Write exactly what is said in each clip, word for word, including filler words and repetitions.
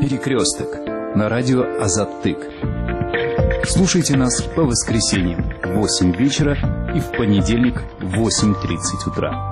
Перекресток на радио Азаттык. Слушайте нас по воскресеньям в восемь вечера и в понедельник в восемь тридцать утра.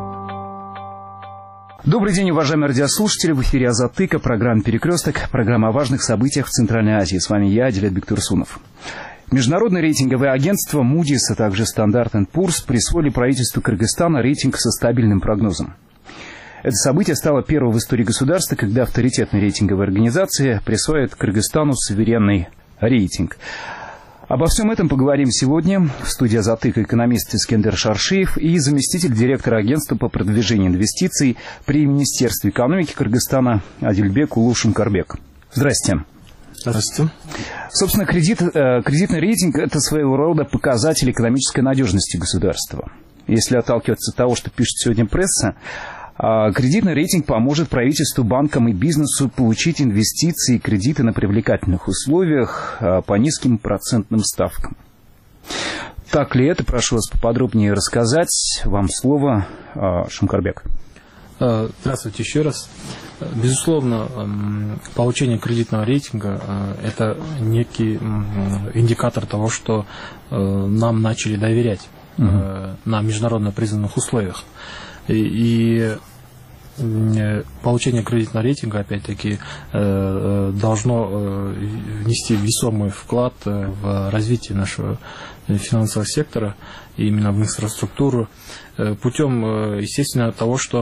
Добрый день, уважаемые радиослушатели. В эфире Азаттыка, программа «Перекресток», программа о важных событиях в Центральной Азии. С вами я, Адилет Бектурсунов. Международные рейтинговые агентства Moody's, а также Standard энд Poor's присвоили правительству Кыргызстана рейтинг со стабильным прогнозом. Это событие стало первым в истории государства, когда авторитетная рейтинговая организация присваивает Кыргызстану суверенный рейтинг. Обо всем этом поговорим сегодня. В студии Азаттыка экономист Искендер Шаршиев и заместитель директора агентства по продвижению инвестиций при Министерстве экономики Кыргызстана Адильбек Улушумкарбек. Здрасте. Здравствуйте. Собственно, кредит, э, кредитный рейтинг – это своего рода показатель экономической надежности государства. Если отталкиваться от того, что пишет сегодня пресса, э, кредитный рейтинг поможет правительству, банкам и бизнесу получить инвестиции и кредиты на привлекательных условиях э, по низким процентным ставкам. Так ли это? Прошу вас поподробнее рассказать. Вам слово, э, Шумкарбек. Здравствуйте еще раз. Безусловно, получение кредитного рейтинга – это некий индикатор того, что нам начали доверять угу. на международно признанных условиях. И получение кредитного рейтинга, опять-таки, должно внести весомый вклад в развитие нашего финансового сектора, именно в инфраструктуру, путем, естественно, того, что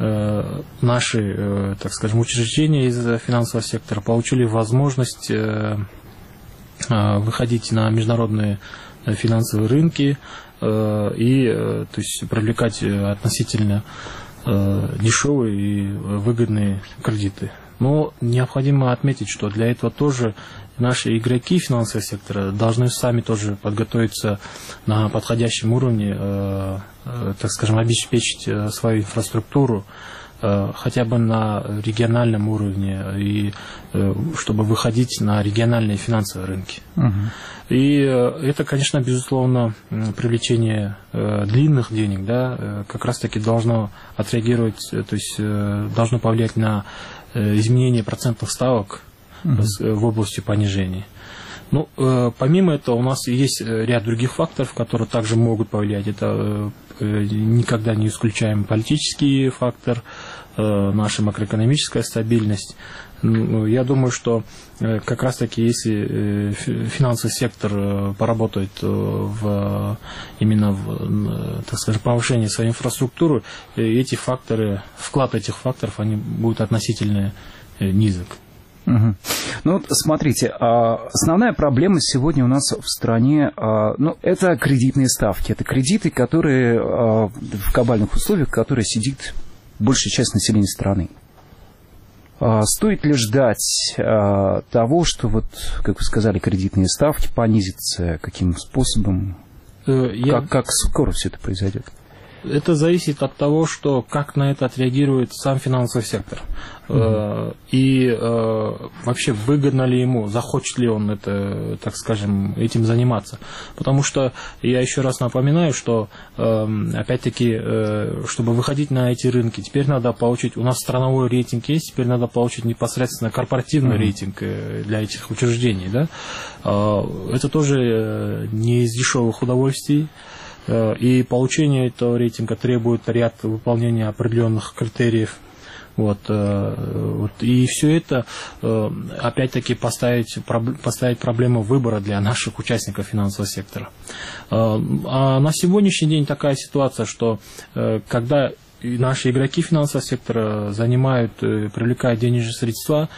наши, так скажем, учреждения из финансового сектора получили возможность выходить на международные финансовые рынки и, то есть, привлекать относительно дешевые и выгодные кредиты. Но необходимо отметить, что для этого тоже наши игроки финансового сектора должны сами тоже подготовиться на подходящем уровне, э, э, так скажем, обеспечить свою инфраструктуру э, хотя бы на региональном уровне, и э, чтобы выходить на региональные финансовые рынки. Угу. И э, это, конечно, безусловно, привлечение э, длинных денег, да, э, как раз-таки должно отреагировать, э, то есть э, должно повлиять на изменение процентных ставок uh-huh. в области понижения. Ну, э, помимо этого, у нас есть ряд других факторов, которые также могут повлиять. Это э, никогда не исключаем политический фактор, э, наша макроэкономическая стабильность. Ну, я думаю, что э, как раз-таки, если э, финансовый сектор э, поработает э, в, именно в, э, так скажем, повышении своей инфраструктуры, э, эти факторы, вклад этих факторов, они будут относительно э, низок. Угу. Ну вот смотрите, основная проблема сегодня у нас в стране, ну, это кредитные ставки. Это кредиты, которые в кабальных условиях, которые сидит большая часть населения страны. Стоит ли ждать того, что, вот, как вы сказали, кредитные ставки понизятся? Каким способом? Я... Как, как скоро все это произойдет? Это зависит от того, что, как на это отреагирует сам финансовый сектор. Mm-hmm. И вообще выгодно ли ему, захочет ли он это, так скажем, этим заниматься. Потому что я еще раз напоминаю, что опять-таки, чтобы выходить на эти рынки, теперь надо получить, у нас страновой рейтинг есть, теперь надо получить непосредственно корпоративный mm-hmm. рейтинг для этих учреждений. Да? Это тоже не из дешевых удовольствий. И получение этого рейтинга требует ряд выполнения определенных критериев. Вот, вот, и все это, опять-таки, поставить, поставить проблему выбора для наших участников финансового сектора. А на сегодняшний день такая ситуация, что когда наши игроки финансового сектора занимают, привлекают денежные средства,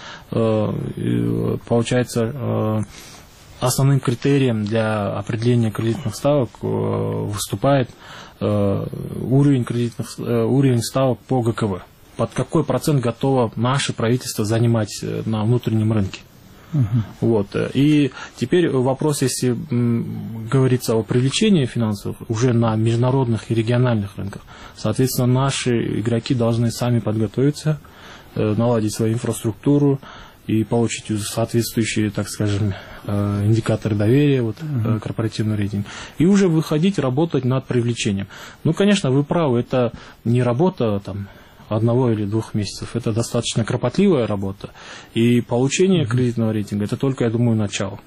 получается, основным критерием для определения кредитных ставок выступает уровень, кредитных, уровень ставок по ГКВ. Под какой процент готово наше правительство занимать на внутреннем рынке. Uh-huh. Вот. И теперь вопрос, если говорится о привлечении финансов уже на международных и региональных рынках, соответственно, наши игроки должны сами подготовиться, наладить свою инфраструктуру и получить соответствующие, так скажем, индикаторы доверия, вот, uh-huh. корпоративный рейтинг, и уже выходить, работать над привлечением. Ну, конечно, вы правы, это не работа там одного или двух месяцев. Это достаточно кропотливая работа. И получение кредитного рейтинга – это только, я думаю, начало.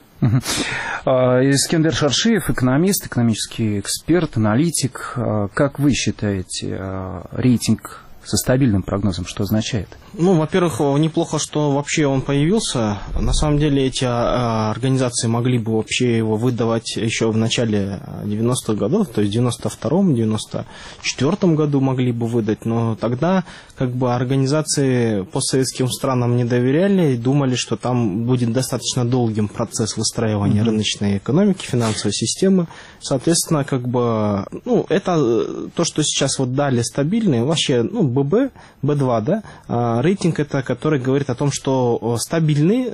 Искендер Шаршиев, экономист, экономический эксперт, аналитик. Как вы считаете, рейтинг со стабильным прогнозом что означает? Ну, во-первых, неплохо, что вообще он появился. На самом деле эти организации могли бы вообще его выдавать еще в начале девяностых годов, то есть в девяносто втором — девяносто четвёртом году могли бы выдать, но тогда как бы организации постсоветским странам не доверяли и думали, что там будет достаточно долгим процесс выстраивания mm-hmm. рыночной экономики, финансовой системы. Соответственно, как бы, ну, это то, что сейчас вот дали стабильные, вообще, ну, ББ, бэ два, да, рейтинг это, который говорит о том, что стабильный,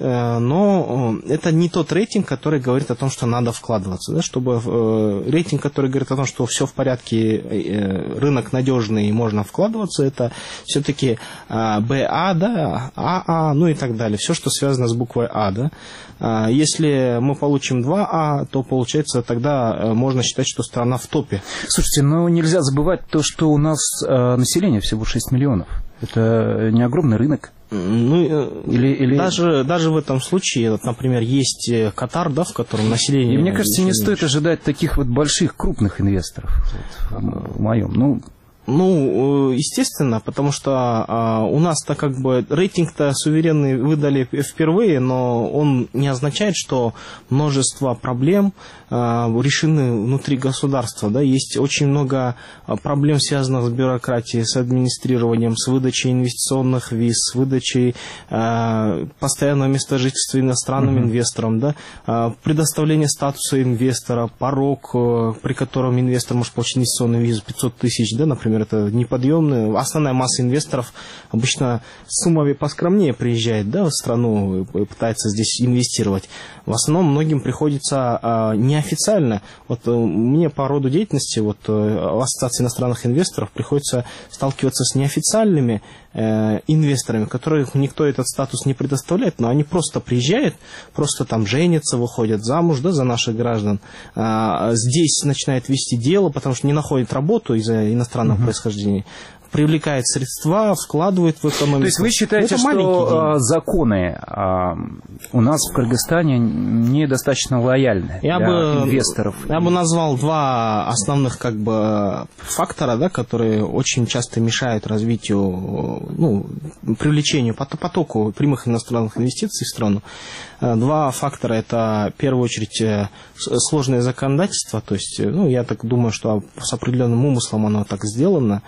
но это не тот рейтинг, который говорит о том, что надо вкладываться, да, чтобы рейтинг, который говорит о том, что все в порядке, рынок надежный и можно вкладываться, это все-таки БА, да, АА, ну и так далее, все, что связано с буквой А, да. Если мы получим два А, то получается тогда можно считать, что страна в топе. Слушайте, но нельзя забывать то, что у нас население всего шесть миллионов. Это не огромный рынок. Ну, или, или... Даже, даже в этом случае, вот, например, есть Катар, да, в котором население... И мне кажется, не стоит ожидать таких вот больших, крупных инвесторов, вот, в моем. Ну, Ну, естественно, потому что а, у нас-то как бы рейтинг-то суверенный выдали впервые, но он не означает, что множество проблем а, решены внутри государства. Да? Есть очень много проблем, связанных с бюрократией, с администрированием, с выдачей инвестиционных виз, с выдачей а, постоянного места жительства иностранным uh-huh. инвесторам, да? а, предоставление статуса инвестора, порог, при котором инвестор может получить инвестиционную визу пятьсот тысяч, да, например, это неподъемная. Основная масса инвесторов обычно с суммами поскромнее приезжает, да, в страну и пытается здесь инвестировать. В основном многим приходится а, неофициально. Вот а, мне по роду деятельности вот, а, в Ассоциации иностранных инвесторов приходится сталкиваться с неофициальными э, инвесторами, которых никто этот статус не предоставляет, но они просто приезжают, просто там женятся, выходят замуж, да, за наших граждан. А, здесь начинают вести дело, потому что не находят работу из-за иностранного uh-huh. происхождения, привлекает средства, вкладывает в экономику. То есть вы считаете, что законы а, у нас в Кыргызстане недостаточно лояльны я для бы, инвесторов? Я бы назвал два основных как бы фактора, да, которые очень часто мешают развитию, ну, привлечению, потоку прямых иностранных инвестиций в страну. Два фактора – это, в первую очередь, сложное законодательство, то есть, ну, я так думаю, что с определенным умыслом оно так сделано.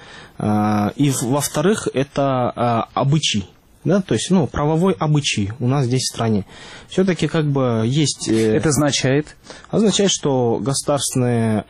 И, во-вторых, это обычай, да, то есть, ну, правовой обычай у нас здесь в стране. Все-таки как бы есть... Это означает? Означает, что государственные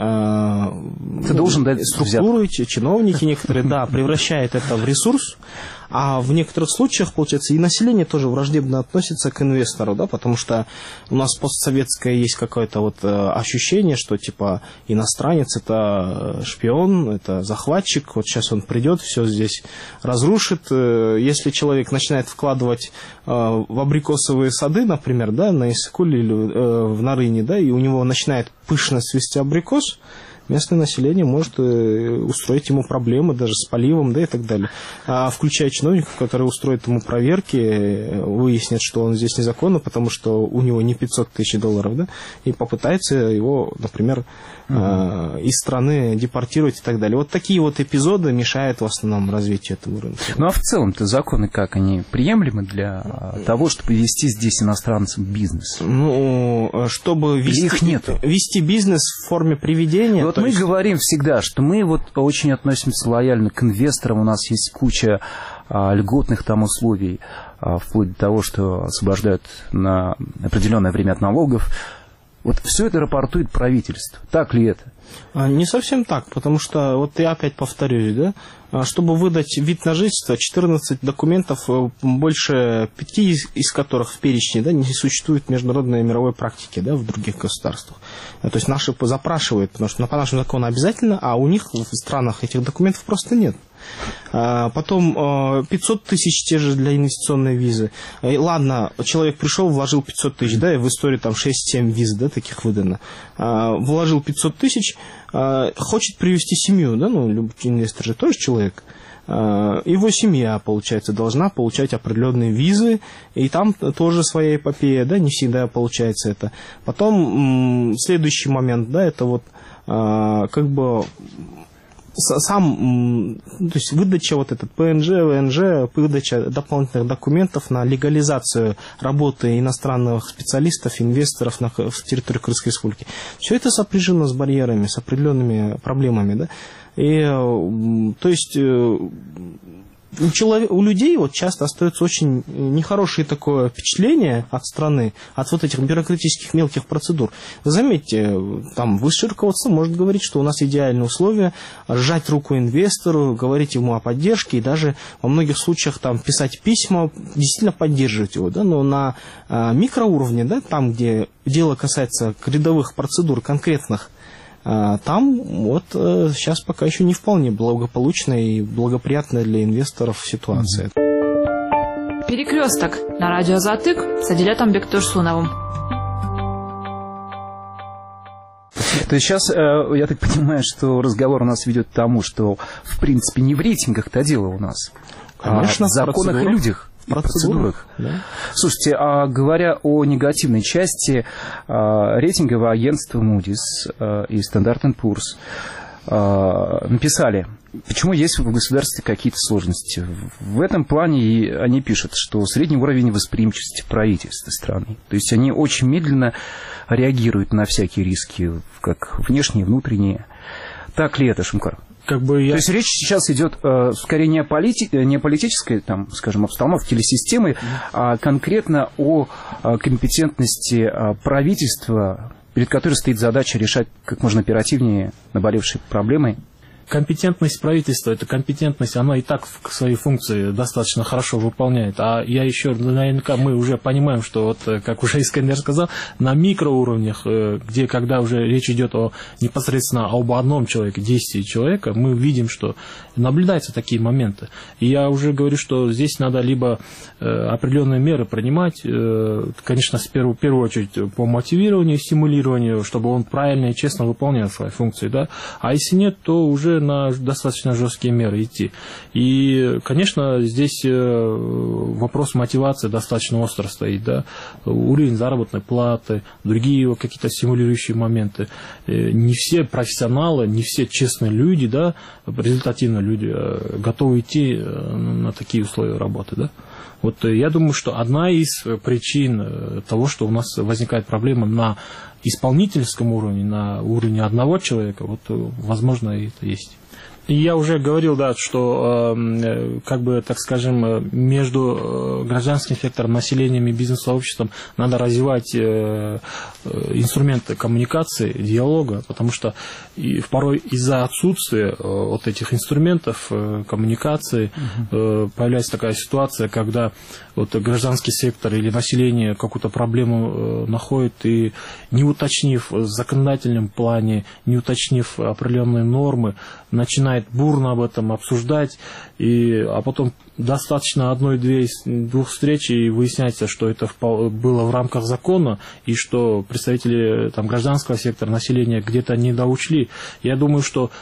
э, Ты должен дать структуры, чиновники некоторые, да, превращают это в ресурс. А в некоторых случаях, получается, и население тоже враждебно относится к инвестору, да, потому что у нас постсоветское есть какое-то вот ощущение, что типа иностранец это шпион, это захватчик, вот сейчас он придет, все здесь разрушит. Если человек начинает вкладывать в абрикосовые сады, например, да, на Иссыкуле или в Нарыне, да, и у него начинает пышно цвести абрикос, местное население может устроить ему проблемы даже с поливом, да, и так далее. А включая чиновников, которые устроят ему проверки, выяснят, что он здесь незаконно, потому что у него не пятьсот тысяч долларов, да, и попытаются его, например, uh-huh. из страны депортировать и так далее. Вот такие вот эпизоды мешают в основном развитию этого рынка. Ну а в целом-то законы как? Они приемлемы для того, чтобы вести здесь иностранцам бизнес? Ну, чтобы вести, их нет. вести бизнес в форме приведения... Вот мы есть... говорим всегда, что мы вот очень относимся лояльно к инвесторам, у нас есть куча а, льготных там условий, а, вплоть до того, что освобождают на определенное время от налогов. Вот все это рапортует правительство. Так ли это? Не совсем так, потому что, вот я опять повторюсь, да, чтобы выдать вид на жительство, четырнадцать документов, больше пяти из которых в перечне, да, не существует международной мировой практики, да, в других государствах. То есть наши запрашивают, потому что по нашему закону обязательно, а у них в странах этих документов просто нет. Потом пятьсот тысяч те же для инвестиционной визы. И ладно, человек пришел, вложил пятьсот тысяч, да, и в истории там шесть-семь виз, да, таких выдано. Вложил пятьсот тысяч, хочет привести семью, да, ну, любой инвестор же тоже человек. его семья, получается, должна получать определенные визы, и там тоже своя эпопея, да, не всегда получается это. Потом следующий момент, да, это вот как бы сам, то есть выдача вот этот ПНЖ, ВНЖ, выдача дополнительных документов на легализацию работы иностранных специалистов, инвесторов на в территории Крымской Республики. Все это сопряжено с барьерами, с определенными проблемами, да. И, то есть, у, человек, у людей вот часто остается очень нехорошее такое впечатление от страны, от вот этих бюрократических мелких процедур. Заметьте, там высшее руководство может говорить, что у нас идеальные условия, сжать руку инвестору, говорить ему о поддержке и даже во многих случаях там писать письма, действительно поддерживать его, да, но на а, микроуровне, да, там, где дело касается рядовых процедур конкретных, там вот сейчас пока еще не вполне благополучная и благоприятная для инвесторов ситуация. Перекресток на радио Затык с Адилетом Бектурсуновым. То есть сейчас, я так понимаю, что разговор у нас ведет к тому, что в принципе не в рейтингах-то дело у нас, конечно, а в законах и людях. Процедурах. Да. Слушайте, а говоря о негативной части, рейтинговое агентство Moody's и Standard энд Poor's написали, почему есть в государстве какие-то сложности. В этом плане они пишут, что средний уровень восприимчивости правительства страны. То есть они очень медленно реагируют на всякие риски, как внешние, внутренние. Так ли это, Шумкар? Как бы я... То есть речь сейчас идет э, скорее не о, полити... не о политической, там, скажем, обстановке или системы, а конкретно о, о компетентности э, правительства, перед которой стоит задача решать как можно оперативнее наболевшие проблемы. Компетентность правительства, эта компетентность, она и так свои функции достаточно хорошо выполняет. А я еще, наверняка, мы уже понимаем, что, вот, как уже Искандер сказал, на микроуровнях, где, когда уже речь идет о, непосредственно об одном человеке, действии человека, мы видим, что наблюдаются такие моменты. И я уже говорю, что здесь надо либо определенные меры принимать, конечно, в первую, в первую очередь по мотивированию, стимулированию, чтобы он правильно и честно выполнял свои функции, да? А если нет, то уже на достаточно жесткие меры идти. И, конечно, здесь вопрос мотивации достаточно остро стоит, да? Уровень заработной платы, другие какие-то стимулирующие моменты. Не все профессионалы, не все честные люди, да, результативные люди готовы идти на такие условия работы, да? Вот я думаю, что одна из причин того, что у нас возникает проблема на исполнительском уровне, на уровне одного человека, вот, возможно, это есть. И я уже говорил, да, что, э, как бы, так скажем, между гражданским сектором, населением и бизнес-сообществом надо развивать э, инструменты коммуникации, диалога, потому что и порой из-за отсутствия э, вот этих инструментов э, коммуникации э, появляется такая ситуация, когда вот гражданский сектор или население какую-то проблему э, находит и, не уточнив в законодательном плане, не уточнив определенные нормы, начинает бурно об этом обсуждать, и, а потом достаточно одной-двух встреч, и выясняется, что это было в рамках закона, и что представители там, гражданского сектора, населения где-то недоучли. Я думаю, что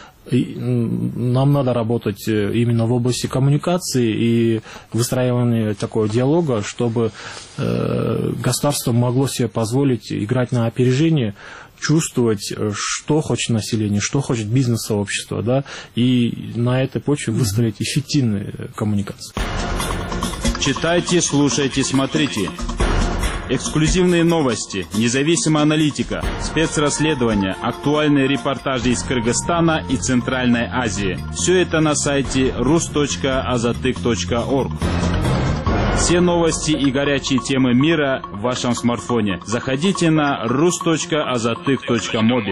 нам надо работать именно в области коммуникации и выстраивания такого диалога, чтобы э, государство могло себе позволить играть на опережение, чувствовать, что хочет население, что хочет бизнес-сообщество, да, и на этой почве выстроить эффективные коммуникации. Читайте, слушайте, смотрите. Эксклюзивные новости, независимая аналитика, спецрасследования, актуальные репортажи из Кыргызстана и Центральной Азии. Все это на сайте рус точка азатык точка орг. Все новости и горячие темы мира в вашем смартфоне. Заходите на рус точка азатык точка моби.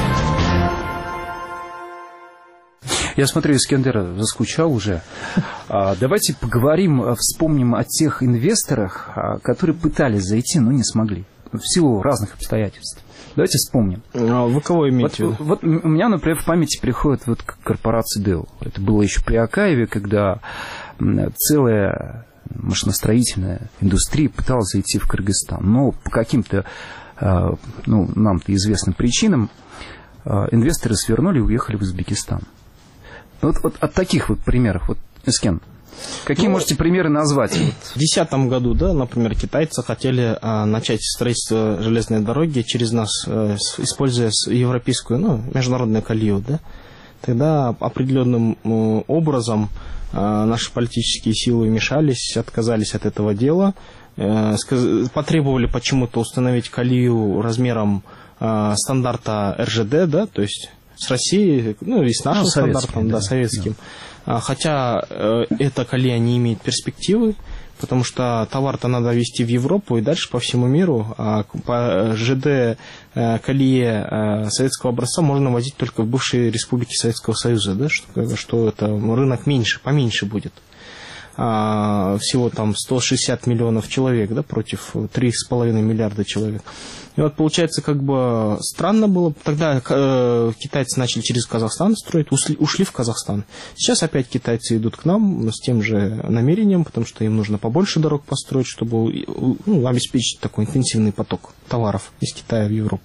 Я смотрю, Искандер заскучал уже. Давайте поговорим, вспомним о тех инвесторах, которые пытались зайти, но не смогли. В силу разных обстоятельств. Давайте вспомним. А вы кого имеете? Вот, вот у меня, например, в памяти приходит вот корпорация Dell. Это было еще при Акаеве, когда целая машиностроительная индустрия пыталась зайти в Кыргызстан. Но по каким-то, ну, нам-то известным причинам инвесторы свернули и уехали в Узбекистан. Вот, вот от таких вот примеров, вот Эскен, какие ну, можете примеры назвать? В две тысячи десятом году, да, например, китайцы хотели а, начать строительство железной дороги через нас, а, с, используя европейскую, ну, международную колею, да. Тогда определенным а, образом а, наши политические силы вмешались, отказались от этого дела, а, сказ, потребовали почему-то установить колею размером а, стандарта эр жэ дэ, да, то есть с Россией, ну и с нашим ну, стандартом, да, да, советским. Да. Хотя э, эта колея не имеет перспективы, потому что товар-то надо везти в Европу и дальше по всему миру, а по жэ дэ э, колее э, советского образца можно возить только в бывшие республики Советского Союза, да, что, что это рынок меньше, поменьше будет. А, всего там сто шестьдесят миллионов человек, да, против три с половиной миллиарда человек. И вот получается, как бы странно было. Тогда э, китайцы начали через Казахстан строить, ушли, ушли в Казахстан. Сейчас опять китайцы идут к нам с тем же намерением, потому что им нужно побольше дорог построить, чтобы ну, обеспечить такой интенсивный поток товаров из Китая в Европу.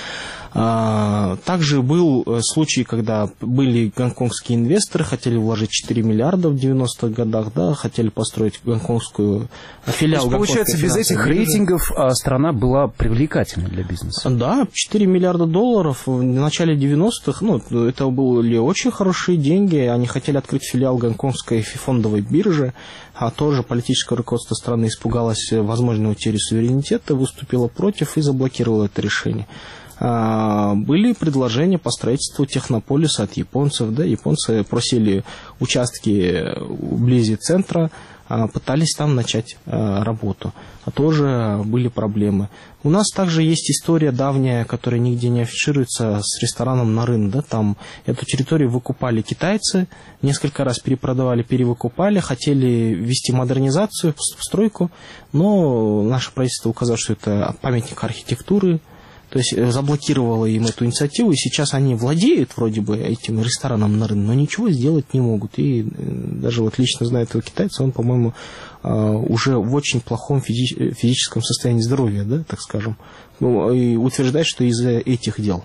Также был случай, когда были гонконгские инвесторы, хотели вложить четыре миллиарда в девяностых годах, да, хотели построить гонконгскую филиал. То есть, получается, без этих рейтингов страна была привлекательной для бизнеса? Да, четыре миллиарда долларов в начале девяностых, ну, это были очень хорошие деньги, они хотели открыть филиал гонконгской фондовой биржи, а тоже политическое руководство страны испугалось возможной утери суверенитета, выступило против и заблокировало это решение. Были предложения по строительству технополиса от японцев. Да, японцы просили участки вблизи центра, пытались там начать работу. А тоже были проблемы. У нас также есть история давняя, которая нигде не афишируется, с рестораном «Нарын». Да, там эту территорию выкупали китайцы, несколько раз перепродавали, перевыкупали, хотели ввести модернизацию, стройку, но наше правительство указало, что это памятник архитектуры. То есть заблокировало им эту инициативу, и сейчас они владеют вроде бы этим рестораном «Нарын», но ничего сделать не могут. И даже вот лично знаю этого китайца, он, по-моему, уже в очень плохом физи- физическом состоянии здоровья, да, так скажем, и утверждает, что из-за этих дел.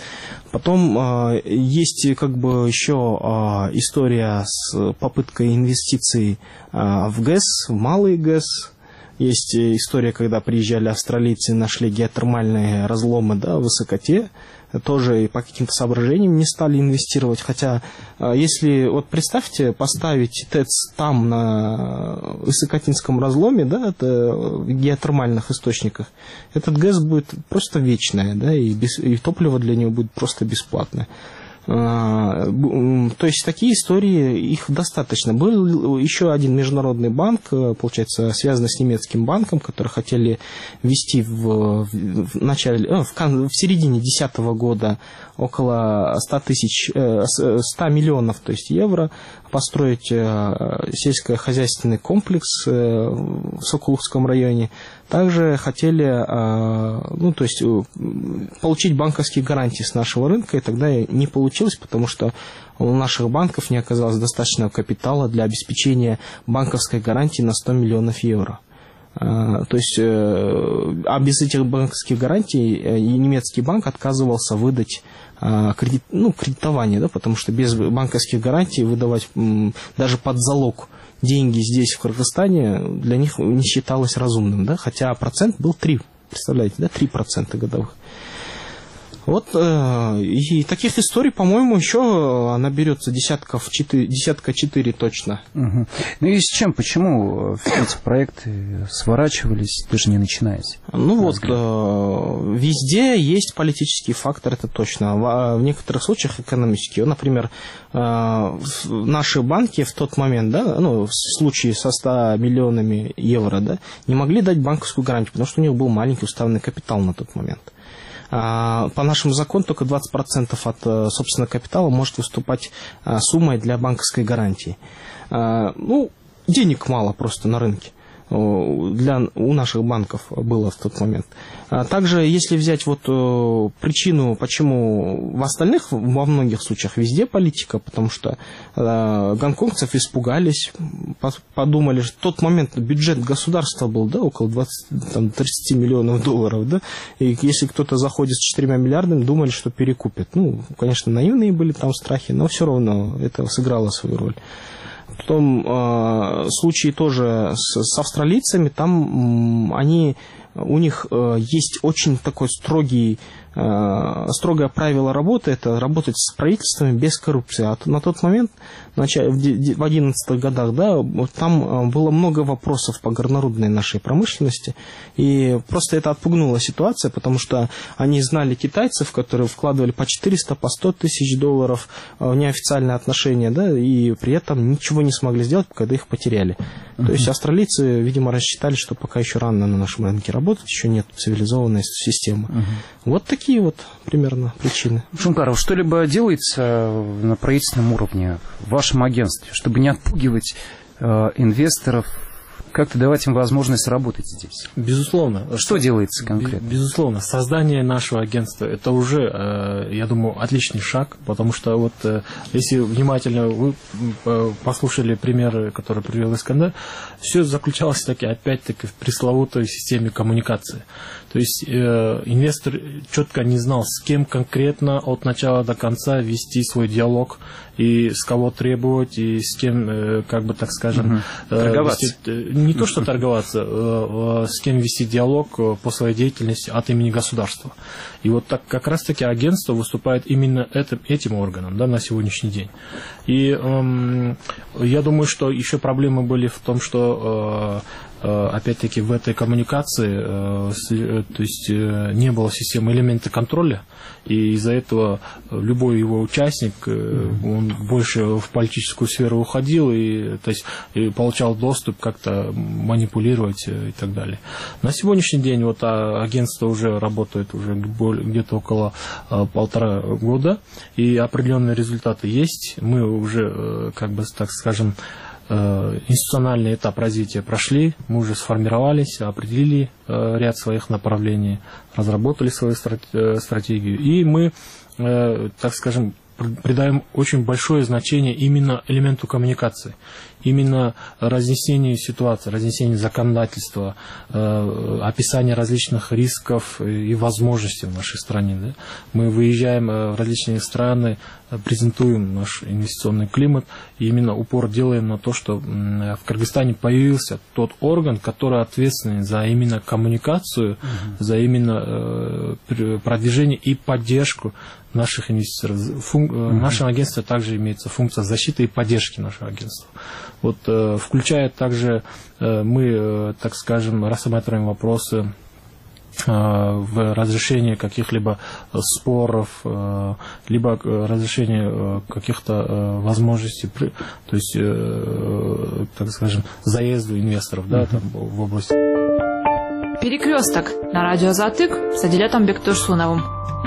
Потом есть как бы еще история с попыткой инвестиций в ГЭС, в малый ГЭС. Есть история, когда приезжали австралийцы и нашли геотермальные разломы, да, в высокоте. Тоже по каким-то соображениям не стали инвестировать. Хотя, если, вот представьте, поставить ТЭЦ там, на высокотинском разломе, да, это в геотермальных источниках, этот ГЭС будет просто вечное, да, и, без, и топливо для него будет просто бесплатное. То есть такие истории, их достаточно. Был еще один международный банк, получается, связанный с немецким банком, который хотели ввести в, в, начале, в, в середине две тысячи десятого года около ста тысяч, ста миллионов, то есть евро, построить сельскохозяйственный комплекс в Соколовском районе. Также хотели, ну, то есть, получить банковские гарантии с нашего рынка, и тогда не получилось, потому что у наших банков не оказалось достаточного капитала для обеспечения банковской гарантии на сто миллионов евро. То есть, а без этих банковских гарантий немецкий банк отказывался выдать кредит, ну, кредитование, да, потому что без банковских гарантий выдавать даже под залог деньги здесь, в Кыргызстане, для них не считалось разумным, да, хотя процент был три, представляете, да, три процента годовых. Вот, э, и таких историй, по-моему, еще наберется десятков четыре, десятка четыре точно. Угу. Ну и с чем, почему все эти проекты сворачивались, даже не начинаясь? Ну вот, э, везде есть политический фактор, это точно. В, в некоторых случаях экономический. Например, э, наши банки в тот момент, да, ну, в случае со ста миллионами евро, да, не могли дать банковскую гарантию, потому что у них был маленький уставный капитал на тот момент. По нашему закону только двадцать процентов от собственного капитала может выступать суммой для банковской гарантии. Ну, денег мало просто на рынке. Для, у наших банков было в тот момент. Также, если взять вот причину, почему в остальных, во многих случаях везде политика, потому что гонконгцев испугались, подумали, что в тот момент бюджет государства был, да, около двадцати миллионов долларов, да, и если кто-то заходит с четырьмя миллиардами, думали, что перекупят. Ну, конечно, наивные были там страхи, но все равно это сыграло свою роль. Потом э, случаи тоже с, с австралийцами, там э, они, у них э, есть очень такой строгий, э, строгое правило работы, это работать с правительствами без коррупции. А на тот момент, в одиннадцатых годах, да, там было много вопросов по горнорудной нашей промышленности, и просто это отпугнула ситуация, потому что они знали китайцев, которые вкладывали по четыреста, по сто тысяч долларов в неофициальные отношения, да, и при этом ничего не смогли сделать, когда их потеряли. Uh-huh. То есть австралийцы, видимо, рассчитали, что пока еще рано на нашем рынке работать, еще нет цивилизованной системы. Uh-huh. Вот такие вот примерно причины. Шумкаров, что-либо делается на правительственном уровне в вашем агентстве, чтобы не отпугивать э, инвесторов, как-то давать им возможность работать здесь? Безусловно. Что делается конкретно? Безусловно. Создание нашего агентства – это уже, я думаю, отличный шаг, потому что вот если внимательно вы послушали примеры, которые привел Искандер, все заключалось таки опять-таки в пресловутой системе коммуникации. То есть э, инвестор четко не знал, с кем конкретно от начала до конца вести свой диалог, и с кого требовать, и с кем, э, как бы так скажем, угу. э, торговаться. Вести, не то, что торговаться, э, э, с кем вести диалог по своей деятельности от имени государства. И вот так, как раз-таки агентство выступает именно этим, этим органом, да, на сегодняшний день. И э, я думаю, что еще проблемы были в том, что э, опять-таки в этой коммуникации то есть не было системы элемента контроля, и из-за этого любой его участник, он больше в политическую сферу уходил и, то есть, и получал доступ как-то манипулировать и так далее. На сегодняшний день вот агентство уже работает уже где-то около полтора года, и определенные результаты есть. Мы уже, как бы так скажем, институциональный этап развития прошли, мы уже сформировались, определили ряд своих направлений, разработали свою стратегию, и мы, так скажем, придаем очень большое значение именно элементу коммуникации, именно разъяснению ситуации, разъяснению законодательства, э, описанию различных рисков и возможностей в нашей стране. Да? Мы выезжаем в различные страны, презентуем наш инвестиционный климат, и именно упор делаем на то, что в Кыргызстане появился тот орган, который ответственен за именно коммуникацию, угу. за именно э, продвижение и поддержку наших инвесторов. Фун... Uh-huh. В нашем агентстве также имеется функция защиты и поддержки нашего агентства. Вот, э, включая также, э, мы, э, так скажем, рассматриваем вопросы э, в разрешении каких-либо споров, э, либо разрешение э, каких-то э, возможностей, при... то есть, э, так скажем, заезду инвесторов, uh-huh. да, там, в области. Перекресток на радио Затык с Адилетом Бектурсуновым.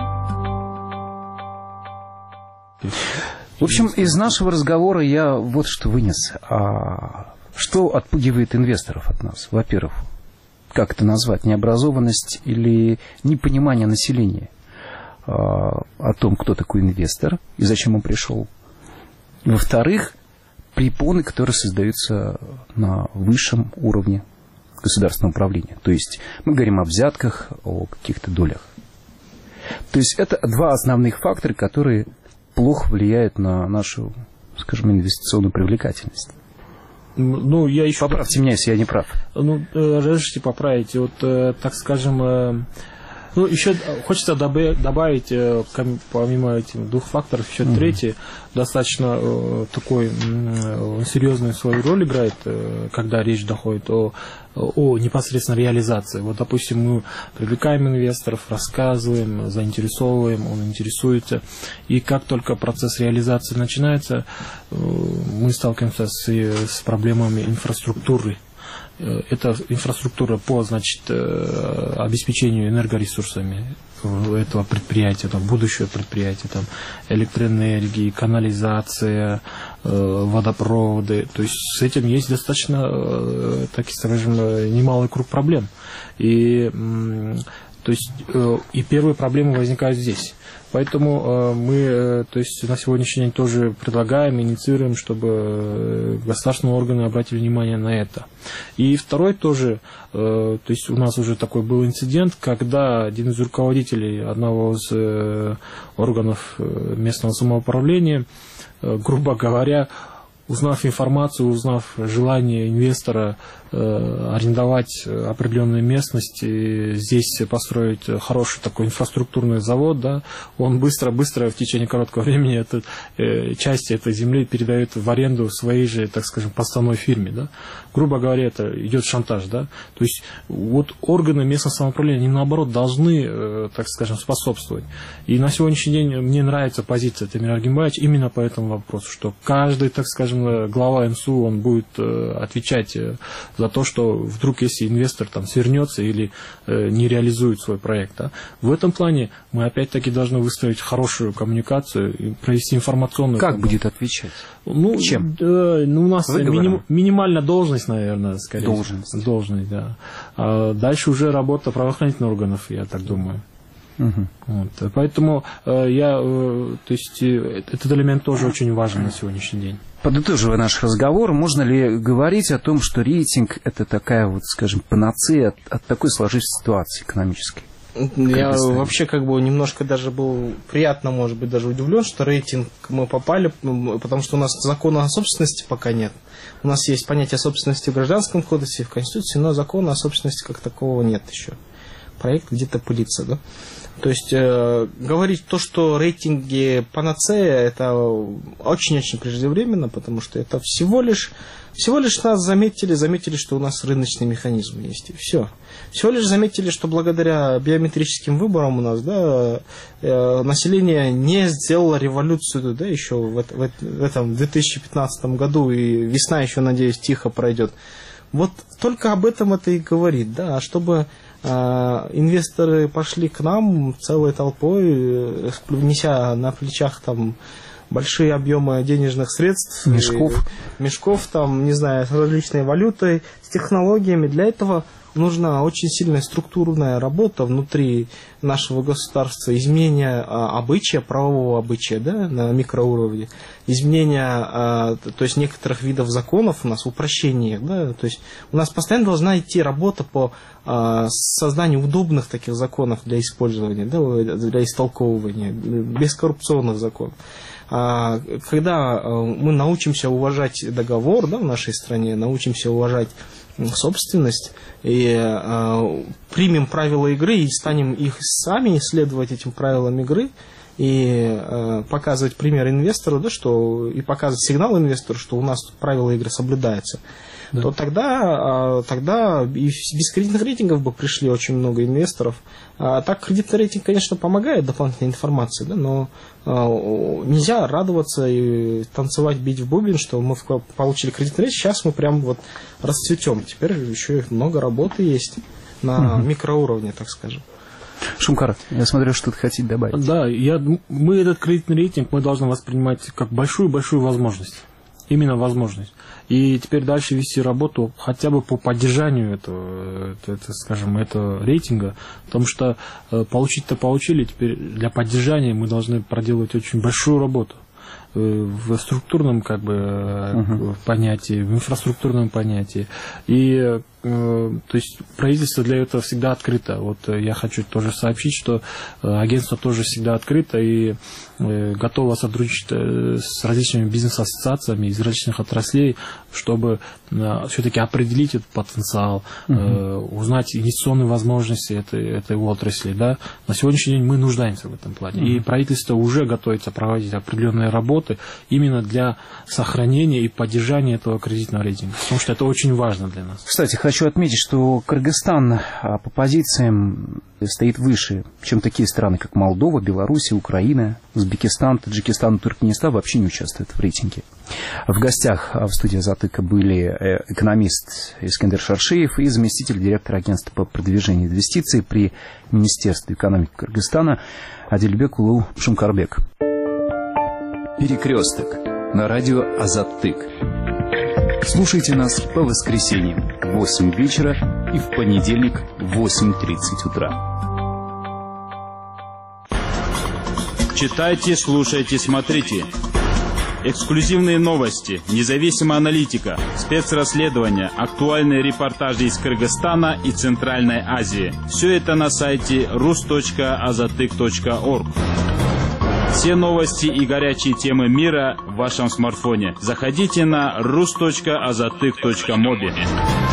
В общем, из нашего разговора я вот что вынес. А что отпугивает инвесторов от нас? Во-первых, как это назвать? Необразованность или непонимание населения а, о том, кто такой инвестор и зачем он пришел. Во-вторых, препоны, которые создаются на высшем уровне государственного управления. То есть мы говорим о взятках, о каких-то долях. То есть это два основных фактора, которые плохо влияет на нашу, скажем, инвестиционную привлекательность. Ну, я еще... Поправьте меня, если я не прав. Ну, разрешите поправить. Вот, так скажем, ну, еще хочется добавить, помимо этих двух факторов, еще mm-hmm. третий, достаточно такой серьезную свою роль играет, когда речь доходит о, о непосредственно реализации. Вот, допустим, мы привлекаем инвесторов, рассказываем, заинтересовываем, он интересуется, и как только процесс реализации начинается, мы сталкиваемся с, с проблемами инфраструктуры. Это инфраструктура по, значит, обеспечению энергоресурсами этого предприятия, там, будущего предприятия, там, электроэнергии, канализация, водопроводы. То есть с этим есть достаточно, так скажем, немалый круг проблем. И, то есть, и первые проблемы возникают здесь. Поэтому мы, то есть, на сегодняшний день тоже предлагаем, инициируем, чтобы государственные органы обратили внимание на это. И второй тоже, то есть у нас уже такой был инцидент, когда один из руководителей одного из органов местного самоуправления, грубо говоря, узнав информацию, узнав желание инвестора э, арендовать определенную местность, и здесь построить хороший такой инфраструктурный завод, да, он быстро-быстро в течение короткого времени эту, э, часть этой земли передает в аренду своей же, так скажем, подставной фирме. Да. Грубо говоря, это идет шантаж. Да. То есть вот органы местного самоуправления, они наоборот должны, э, так скажем, способствовать. И на сегодняшний день мне нравится позиция Тамира Аргимбаевича именно по этому вопросу, что каждый, так скажем, глава эм эс у, он будет э, отвечать э, за то, что вдруг если инвестор там свернется или э, не реализует свой проект. Да. В этом плане мы опять-таки должны выстроить хорошую коммуникацию и провести информационную... Как будет отвечать? Ну, чем? Да, ну, у нас миним, минимальная должность, наверное, скорее. Должность. Должность, да. А дальше уже работа правоохранительных органов, я так думаю. Угу. Вот. Поэтому э, я, э, то есть, э, этот элемент тоже очень важен на сегодняшний день. Подытоживая наш разговор, можно ли говорить о том, что рейтинг – это такая вот, скажем, панацея от, от такой сложившейся ситуации экономической? Я вообще как бы немножко даже был приятно, может быть, даже удивлен, что рейтинг мы попали, потому что у нас закона о собственности пока нет. У нас есть понятие собственности в Гражданском кодексе, в Конституции, но закона о собственности как такового нет еще. Проект где-то пылится, да? То есть э, говорить то, что рейтинги панацея, это очень-очень преждевременно, потому что это всего лишь, всего лишь нас заметили, заметили, что у нас рыночный механизм есть, и все. Всего лишь заметили, что благодаря биометрическим выборам у нас, да, э, население не сделало революцию, да, еще в, в, в этом две тысячи пятнадцатом году, и весна еще, надеюсь, тихо пройдет. Вот только об этом это и говорит, да, а чтобы... инвесторы пошли к нам целой толпой, неся на плечах там большие объемы денежных средств, мешков, мешков там, не знаю, с различной валютой, с технологиями. Для этого нужна очень сильная структурная работа внутри нашего государства, изменение обычая, правового обычая, да, на микроуровне, изменение, то есть некоторых видов законов у нас, упрощение, да, то есть у нас постоянно должна идти работа по созданию удобных таких законов для использования, да, для истолковывания, бескоррупционных законов. Когда мы научимся уважать договор, да, в нашей стране, научимся уважать собственность и э, примем правила игры и станем их сами исследовать, этим правилам игры, и э, показывать пример инвестору, да, что, и показывать сигнал инвестору, что у нас правила игры соблюдаются, да. То тогда, э, тогда и без кредитных рейтингов бы пришли очень много инвесторов. А так кредитный рейтинг, конечно, помогает дополнительной информации, да, но э, нельзя радоваться и танцевать, бить в бубен, что мы получили кредитный рейтинг, сейчас мы прям вот расцветем. Теперь еще много работы есть на угу. микроуровне, так скажем. Шумкар, я смотрю, что ты хотите добавить. Да, я, мы этот кредитный рейтинг мы должны воспринимать как большую-большую возможность. Именно возможность. И теперь дальше вести работу хотя бы по поддержанию этого, это, это, скажем, этого рейтинга, потому что э, получить-то получили, теперь для поддержания мы должны проделать очень большую работу э, в структурном как бы uh-huh. понятии, в инфраструктурном понятии. И э, то есть правительство для этого всегда открыто. Вот я хочу тоже сообщить, что агентство тоже всегда открыто и готово сотрудничать с различными бизнес-ассоциациями из различных отраслей, чтобы все-таки определить этот потенциал, угу. узнать инвестиционные возможности этой, этой отрасли. Да. На сегодняшний день мы нуждаемся в этом плане. Угу. И правительство уже готовится проводить определенные работы именно для сохранения и поддержания этого кредитного рейтинга, потому что это очень важно для нас. Кстати, хочу отметить, что Кыргызстан по позициям стоит выше, чем такие страны, как Молдова, Беларусь, Украина, Узбекистан, Таджикистан и Туркменистан вообще не участвуют в рейтинге. В гостях в студии «Затыка» были экономист Искандер Шаршиев и заместитель директора агентства по продвижению инвестиций при Министерстве экономики Кыргызстана Адильбек Улу Шумкарбек. Перекресток на радио «Азаттык». Слушайте нас по воскресеньям в восемь вечера и в понедельник в восемь тридцать утра. Читайте, слушайте, смотрите. Эксклюзивные новости, независимая аналитика, спецрасследования, актуальные репортажи из Кыргызстана и Центральной Азии. Все это на сайте рус точка азаттык точка орг. Все новости и горячие темы мира в вашем смартфоне. Заходите на рус точка азатык точка моби.